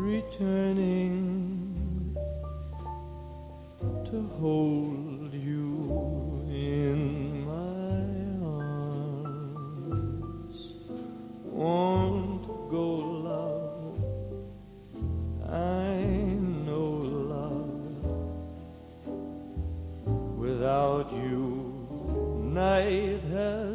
returning to hold you in my arms. Won't go, love, I know, love, without you night has